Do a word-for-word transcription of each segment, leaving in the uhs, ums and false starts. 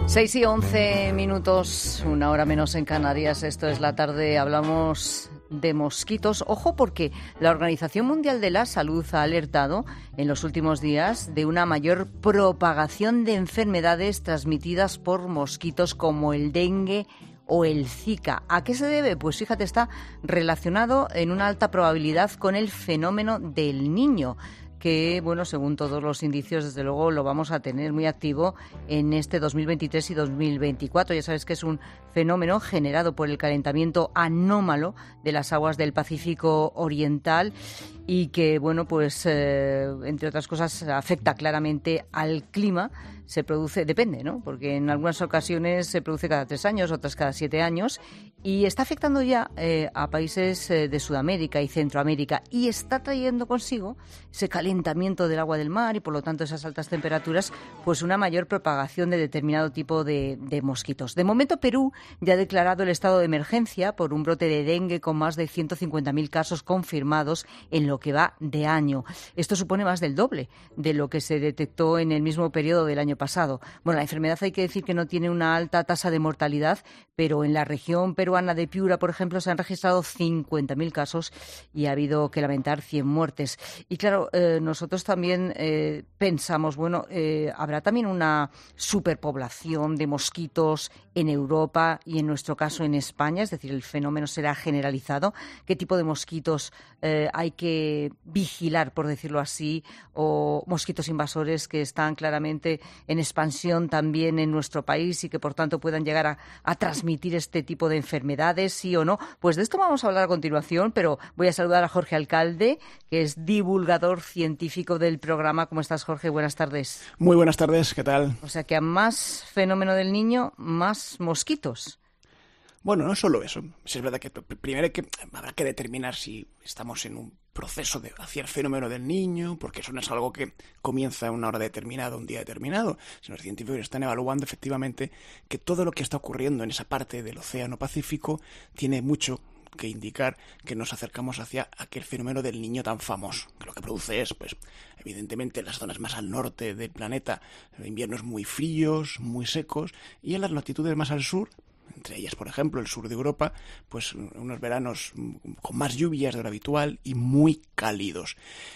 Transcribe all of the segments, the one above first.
seis y once minutos, una hora menos en Canarias. Esto es La Tarde. Hablamos de mosquitos. Ojo, porque la Organización Mundial de la Salud ha alertado en los últimos días de una mayor propagación de enfermedades transmitidas por mosquitos como el dengue o el Zika. ¿A qué se debe? Pues fíjate, está relacionado en una alta probabilidad con el fenómeno del Niño, que, bueno, según todos los indicios, desde luego lo vamos a tener muy activo en este dos mil veintitrés y dos mil veinticuatro. Ya sabes que es un fenómeno generado por el calentamiento anómalo de las aguas del Pacífico Oriental y que, bueno, pues, eh, entre otras cosas, afecta claramente al clima. Se produce, depende, ¿no? Porque en algunas ocasiones se produce cada tres años, otras cada siete años, y está afectando ya eh, a países eh, de Sudamérica y Centroamérica, y está trayendo consigo ese calentamiento del agua del mar y, por lo tanto, esas altas temperaturas, pues una mayor propagación de determinado tipo de, de mosquitos. De momento, Perú ya ha declarado el estado de emergencia por un brote de dengue con más de ciento cincuenta mil casos confirmados en lo que va de año. Esto supone más del doble de lo que se detectó en el mismo periodo del año pasado. Bueno, la enfermedad hay que decir que no tiene una alta tasa de mortalidad, pero en la región peruana de Piura, por ejemplo, se han registrado cincuenta mil casos y ha habido que lamentar cien muertes. Y claro, eh, nosotros también eh, pensamos, bueno, eh, habrá también una superpoblación de mosquitos en Europa y en nuestro caso en España, es decir, el fenómeno será generalizado. ¿Qué tipo de mosquitos eh, hay que vigilar, por decirlo así, o mosquitos invasores que están claramente en expansión también en nuestro país y que por tanto puedan llegar a, a transmitir este tipo de enfermedades, sí o no? Pues de esto vamos a hablar a continuación, pero voy a saludar a Jorge Alcalde, que es divulgador científico del programa. ¿Cómo estás, Jorge? Buenas tardes. Muy buenas tardes, ¿qué tal? O sea que a más fenómeno del Niño, más mosquitos. Bueno, no solo eso. Es verdad que primero hay que, habrá que determinar si estamos en un proceso de hacia el fenómeno del Niño, porque eso no es algo que comienza a una hora determinada, un día determinado, sino los científicos están evaluando efectivamente que todo lo que está ocurriendo en esa parte del Océano Pacífico tiene mucho que indicar que nos acercamos hacia aquel fenómeno del Niño tan famoso, que lo que produce es, pues, evidentemente, en las zonas más al norte del planeta, inviernos muy fríos, muy secos, y en las latitudes más al sur, entre ellas, por ejemplo, el sur de Europa, pues unos veranos con más lluvias de lo habitual y muy cálidos.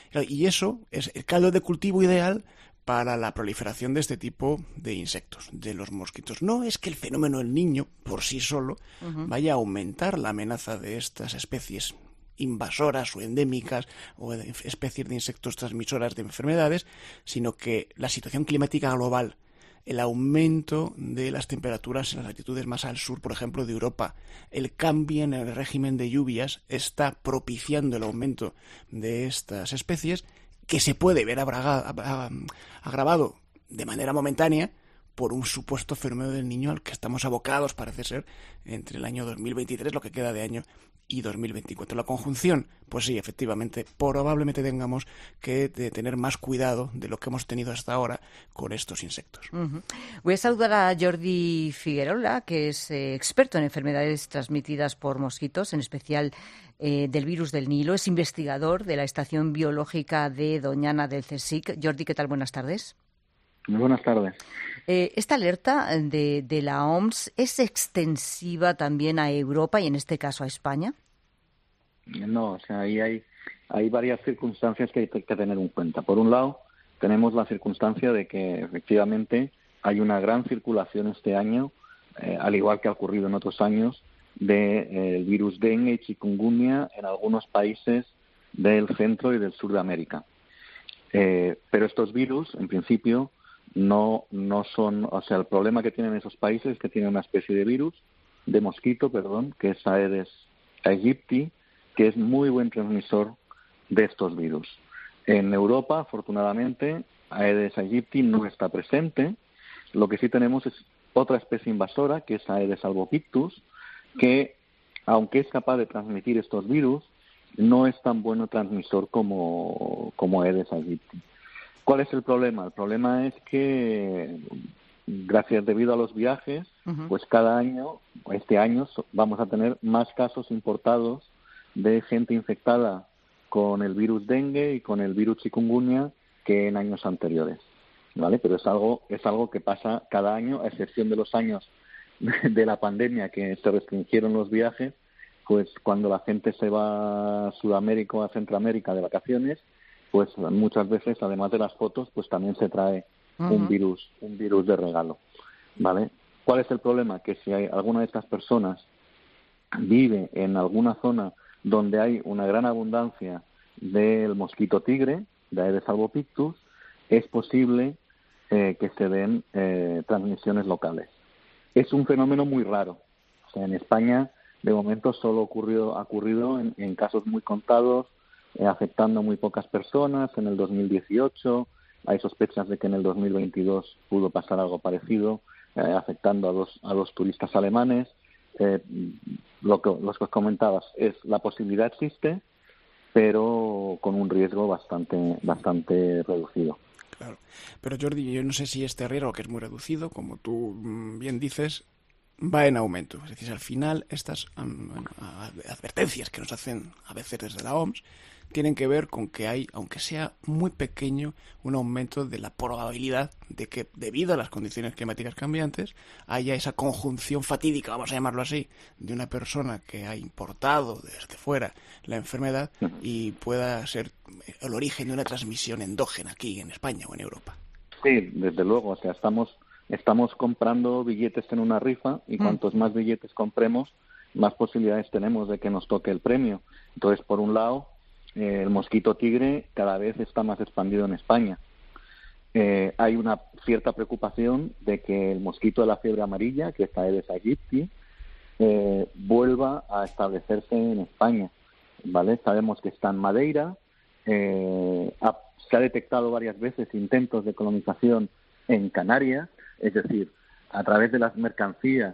Y eso es el caldo de cultivo ideal para la proliferación de este tipo de insectos, de los mosquitos. No es que el fenómeno del Niño, por sí solo, uh-huh. vaya a aumentar la amenaza de estas especies invasoras o endémicas o de especies de insectos transmisoras de enfermedades, sino que la situación climática global, el aumento de las temperaturas en las latitudes más al sur, por ejemplo, de Europa, el cambio en el régimen de lluvias está propiciando el aumento de estas especies, que se puede ver agravado de manera momentánea por un supuesto fenómeno del Niño al que estamos abocados, parece ser, entre el año dos mil veintitrés, lo que queda de año, y dos mil veinticuatro. La conjunción, pues sí, efectivamente, probablemente tengamos que tener más cuidado de lo que hemos tenido hasta ahora con estos insectos. Uh-huh. Voy a saludar a Jordi Figuerola, que es eh, experto en enfermedades transmitidas por mosquitos, en especial eh, del virus del Nilo. Es investigador de la Estación Biológica de Doñana del CSIC. Jordi, ¿qué tal? Buenas tardes. Muy buenas tardes. Eh, esta alerta de, de la O M S es extensiva también a Europa y en este caso a España. No, o sea, ahí hay, hay varias circunstancias que hay que tener en cuenta. Por un lado, tenemos la circunstancia de que efectivamente hay una gran circulación este año, eh, al igual que ha ocurrido en otros años, del de, eh, virus dengue y chikungunya en algunos países del centro y del sur de América. Eh, pero estos virus, en principio, no no son, o sea, el problema que tienen esos países es que tienen una especie de virus, de mosquito, perdón, que es Aedes aegypti, que es muy buen transmisor de estos virus. En Europa, afortunadamente, Aedes aegypti no está presente. Lo que sí tenemos es otra especie invasora, que es Aedes albopictus, que, aunque es capaz de transmitir estos virus, no es tan bueno transmisor como, como Aedes aegypti. ¿Cuál es el problema? El problema es que, gracias debido a los viajes, uh-huh. pues cada año, este año, vamos a tener más casos importados de gente infectada con el virus dengue y con el virus chikungunya que en años anteriores. ¿vale? Pero es algo, es algo que pasa cada año, a excepción de los años de la pandemia que se restringieron los viajes, pues cuando la gente se va a Sudamérica o a Centroamérica de vacaciones, pues muchas veces, además de las fotos, pues también se trae uh-huh. un virus, un virus de regalo, ¿vale? ¿Cuál es el problema? Que si hay alguna de estas personas vive en alguna zona donde hay una gran abundancia del mosquito tigre, de Aedes albopictus, es posible eh, que se den eh, transmisiones locales. Es un fenómeno muy raro. O sea, en España, de momento, solo ocurrió, ha ocurrido en, en casos muy contados, eh, afectando a muy pocas personas. En el dos mil dieciocho hay sospechas de que en el dos mil veintidós pudo pasar algo parecido, eh, afectando a dos, a dos turistas alemanes. Eh, lo que, lo que os comentabas es la posibilidad existe, pero con un riesgo bastante, bastante reducido. Claro. Pero Jordi, yo no sé si este riesgo, que es muy reducido, como tú bien dices, va en aumento. Es decir, al final estas um, advertencias que nos hacen a veces desde la O M S tienen que ver con que hay, aunque sea muy pequeño, un aumento de la probabilidad de que, debido a las condiciones climáticas cambiantes, haya esa conjunción fatídica, vamos a llamarlo así, de una persona que ha importado desde fuera la enfermedad y pueda ser el origen de una transmisión endógena aquí en España o en Europa. Sí, desde luego. O sea, estamos estamos comprando billetes en una rifa y mm. cuantos más billetes compremos, más posibilidades tenemos de que nos toque el premio. Entonces, por un lado, Eh, el mosquito tigre cada vez está más expandido en España. Eh, hay una cierta preocupación de que el mosquito de la fiebre amarilla, que es Aedes aegypti, eh, vuelva a establecerse en España, ¿vale? Sabemos que está en Madeira, eh, ha, se ha detectado varias veces intentos de colonización en Canarias, es decir, a través de las mercancías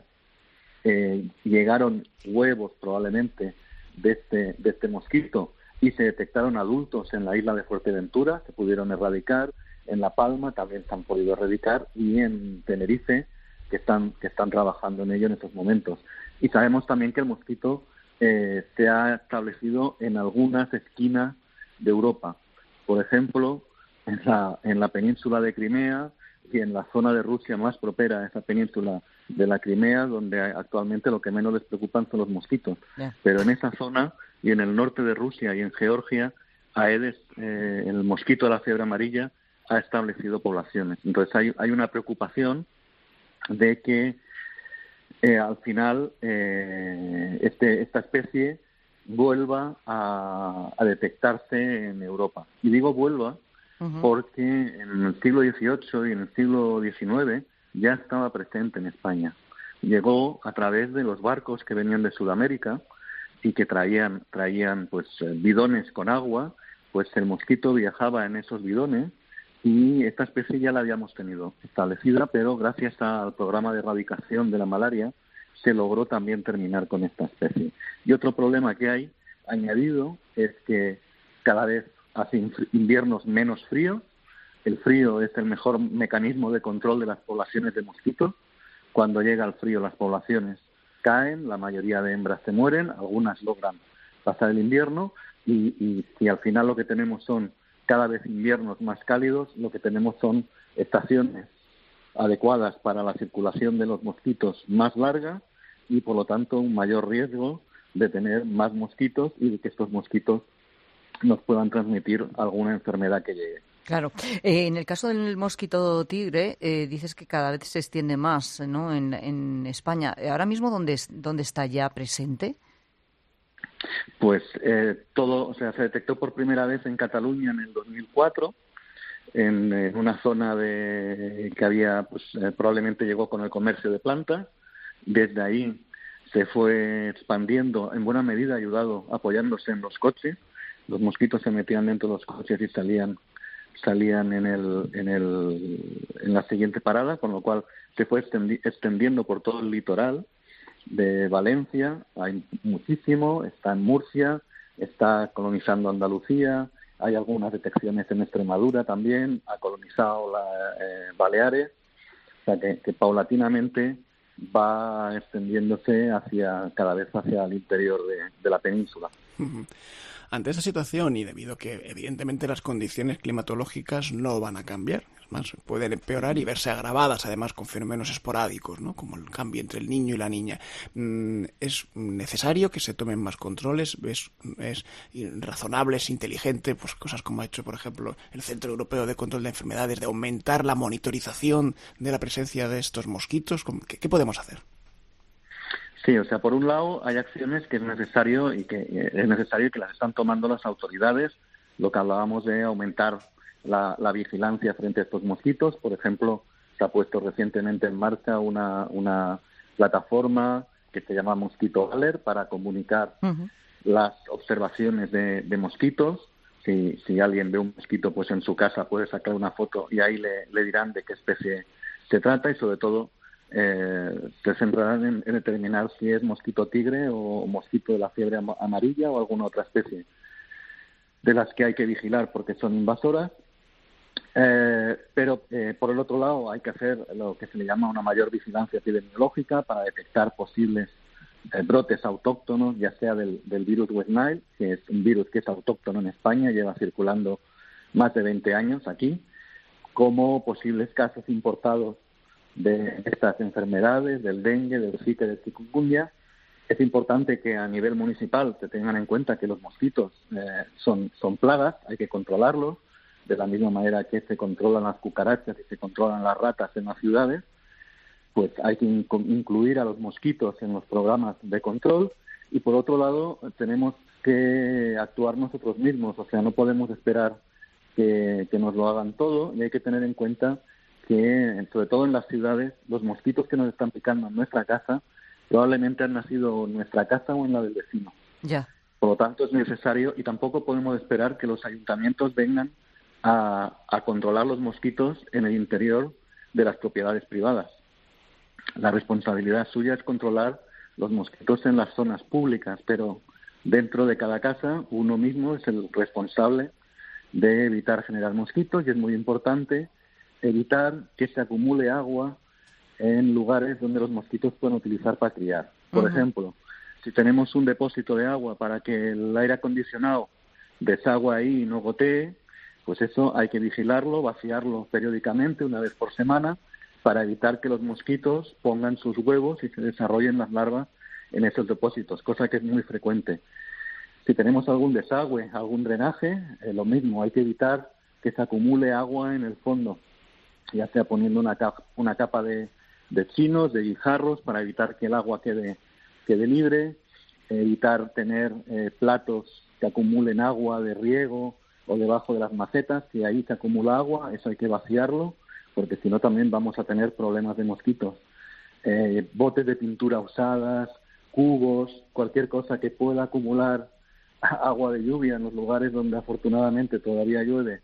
eh, llegaron huevos probablemente de este, de este mosquito y se detectaron adultos en la isla de Fuerteventura, se pudieron erradicar, en La Palma también se han podido erradicar y en Tenerife, que están que están trabajando en ello en estos momentos. Y sabemos también que el mosquito eh, se ha establecido en algunas esquinas de Europa. Por ejemplo, en la, en la península de Crimea y en la zona de Rusia más propera a esa península de la Crimea, donde actualmente lo que menos les preocupan son los mosquitos. Yeah. Pero en esa zona y en el norte de Rusia y en Georgia, Aedes, eh, el mosquito de la fiebre amarilla, ha establecido poblaciones. Entonces hay, hay una preocupación de que eh, al final eh, este, esta especie vuelva a, a detectarse en Europa. Y digo vuelva uh-huh. porque en el siglo dieciocho y en el siglo diecinueve ya estaba presente en España. Llegó a través de los barcos que venían de Sudamérica y que traían traían pues bidones con agua, pues el mosquito viajaba en esos bidones y esta especie ya la habíamos tenido establecida, pero gracias al programa de erradicación de la malaria se logró también terminar con esta especie. Y otro problema que hay añadido es que cada vez hace inviernos menos fríos. El frío es el mejor mecanismo de control de las poblaciones de mosquitos. Cuando llega el frío las poblaciones caen, la mayoría de hembras se mueren, algunas logran pasar el invierno y, y si al final lo que tenemos son cada vez inviernos más cálidos, lo que tenemos son estaciones adecuadas para la circulación de los mosquitos más largas y por lo tanto un mayor riesgo de tener más mosquitos y de que estos mosquitos nos puedan transmitir alguna enfermedad que llegue. Claro. Eh, en el caso del mosquito tigre, eh, dices que cada vez se extiende más, ¿no? En, en España. ¿Ahora mismo dónde, dónde está ya presente? Pues eh, todo, o sea, se detectó por primera vez en Cataluña en el dos mil cuatro, en, en una zona de que había, pues eh, probablemente llegó con el comercio de plantas. Desde ahí se fue expandiendo, en buena medida ayudado, apoyándose en los coches. Los mosquitos se metían dentro de los coches y salían salían en el en el en la siguiente parada, con lo cual se fue extendi- extendiendo por todo el litoral de Valencia. Hay muchísimo, está en Murcia, está colonizando Andalucía, hay algunas detecciones en Extremadura también, ha colonizado las eh, Baleares, o sea que, que paulatinamente va extendiéndose hacia cada vez hacia el interior de, de la península. Uh-huh. ante esta situación y debido a que evidentemente las condiciones climatológicas no van a cambiar, es más, pueden empeorar y verse agravadas además con fenómenos esporádicos, ¿no? Como el cambio entre el niño y la niña, es necesario que se tomen más controles, es, es razonable, es inteligente, pues cosas como ha hecho por ejemplo el Centro Europeo de Control de Enfermedades, de aumentar la monitorización de la presencia de estos mosquitos. ¿Qué, qué podemos hacer? Sí, o sea, por un lado hay acciones que es necesario y que es necesario que las están tomando las autoridades, lo que hablábamos de aumentar la, la vigilancia frente a estos mosquitos. Por ejemplo, se ha puesto recientemente en marcha una, una plataforma que se llama Mosquito Alert para comunicar uh-huh. las observaciones de, de mosquitos. Si, si alguien ve un mosquito pues en su casa puede sacar una foto y ahí le, le dirán de qué especie se trata y sobre todo eh, se centrarán en, en determinar si es mosquito tigre o mosquito de la fiebre amarilla o alguna otra especie de las que hay que vigilar porque son invasoras. Eh, pero eh, por el otro lado hay que hacer lo que se le llama una mayor vigilancia epidemiológica para detectar posibles eh, brotes autóctonos, ya sea del, del virus West Nile, que es un virus que es autóctono en España, lleva circulando más de veinte años aquí, como posibles casos importados de estas enfermedades, del dengue, del zika y del chikungunya. Es importante que a nivel municipal se tengan en cuenta que los mosquitos eh, son, son plagas, hay que controlarlos, de la misma manera que se controlan las cucarachas y se controlan las ratas en las ciudades, pues hay que incluir a los mosquitos en los programas de control. Y por otro lado, tenemos que actuar nosotros mismos, o sea, no podemos esperar que, que nos lo hagan todo y hay que tener en cuenta que, sobre todo en las ciudades, los mosquitos que nos están picando en nuestra casa probablemente han nacido en nuestra casa o en la del vecino. Ya. Por lo tanto, es necesario y tampoco podemos esperar que los ayuntamientos vengan A, a controlar los mosquitos en el interior de las propiedades privadas. La responsabilidad suya es controlar los mosquitos en las zonas públicas, pero dentro de cada casa uno mismo es el responsable de evitar generar mosquitos y es muy importante evitar que se acumule agua en lugares donde los mosquitos pueden utilizar para criar. Por uh-huh. ejemplo, si tenemos un depósito de agua para que el aire acondicionado desagüe ahí y no gotee, pues eso hay que vigilarlo, vaciarlo periódicamente, una vez por semana, para evitar que los mosquitos pongan sus huevos y se desarrollen las larvas en esos depósitos, cosa que es muy frecuente. Si tenemos algún desagüe, algún drenaje, eh, lo mismo, hay que evitar que se acumule agua en el fondo, ya sea poniendo una capa, una capa de, de chinos, de guijarros, para evitar que el agua quede, quede libre, evitar tener eh, platos que acumulen agua de riego, o debajo de las macetas, si ahí se acumula agua, eso hay que vaciarlo, porque si no también vamos a tener problemas de mosquitos. Eh, botes de pintura usadas, cubos, cualquier cosa que pueda acumular agua de lluvia en los lugares donde afortunadamente todavía llueve,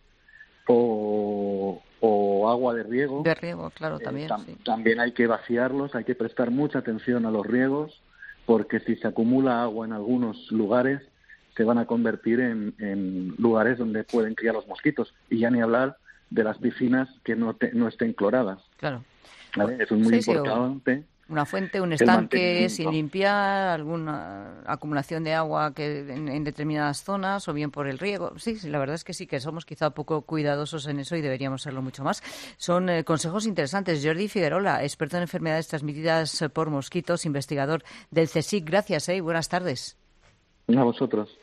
o, o agua de riego. De riego, claro, también. Eh, tam- sí. También hay que vaciarlos, hay que prestar mucha atención a los riegos, porque si se acumula agua en algunos lugares, se van a convertir en, en lugares donde pueden criar los mosquitos. Y ya ni hablar de las piscinas que no, te, no estén cloradas. Claro. ¿Vale? Eso es muy sí, importante. Sí, una fuente, un estanque sin limpiar, alguna acumulación de agua que en, en determinadas zonas o bien por el riego. Sí, sí, la verdad es que sí, que somos quizá poco cuidadosos en eso y deberíamos serlo mucho más. Son eh, consejos interesantes. Jordi Figuerola, experto en enfermedades transmitidas por mosquitos, investigador del CSIC. Gracias, eh, y buenas tardes. A vosotros.